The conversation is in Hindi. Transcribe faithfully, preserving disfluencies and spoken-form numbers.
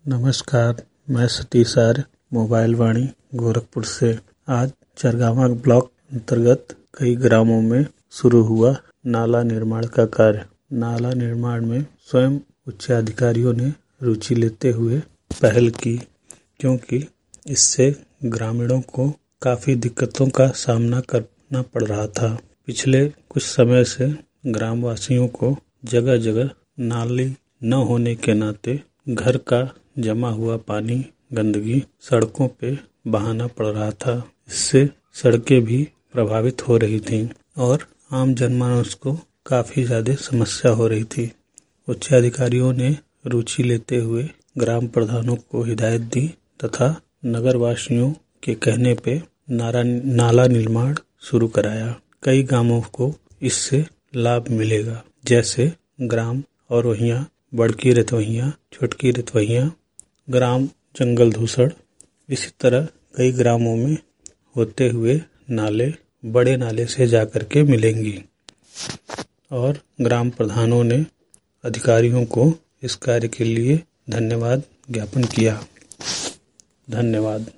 नमस्कार, मैं सतीश आर्य मोबाइल वाणी गोरखपुर से। आज चरगावा ब्लॉक अंतर्गत कई ग्रामों में शुरू हुआ नाला निर्माण का कार्य। नाला निर्माण में स्वयं उच्च अधिकारियों ने रुचि लेते हुए पहल की, क्योंकि इससे ग्रामीणों को काफ़ी दिक्कतों का सामना करना पड़ रहा था। पिछले कुछ समय से ग्रामवासियों को जगह जगह नाली न होने के नाते घर का जमा हुआ पानी, गंदगी सड़कों पे बहाना पड़ रहा था। इससे सड़कें भी प्रभावित हो रही थीं और आम जनमानस को काफ़ी ज़्यादा समस्या हो रही थी। उच्च अधिकारियों ने रुचि लेते हुए ग्राम प्रधानों को हिदायत दी तथा नगरवासियों के कहने पे नारा नाला निर्माण शुरू कराया। कई गांवों को इससे लाभ मिलेगा, जैसे ग्राम और वहियाँ बड़की रतवहियाँ, छोटकी रतवहियाँ, ग्राम जंगल धूसड़। इसी तरह कई ग्रामों में होते हुए नाले बड़े नाले से जाकर के मिलेंगी और ग्राम प्रधानों ने अधिकारियों को इस कार्य के लिए धन्यवाद ज्ञापन किया। धन्यवाद।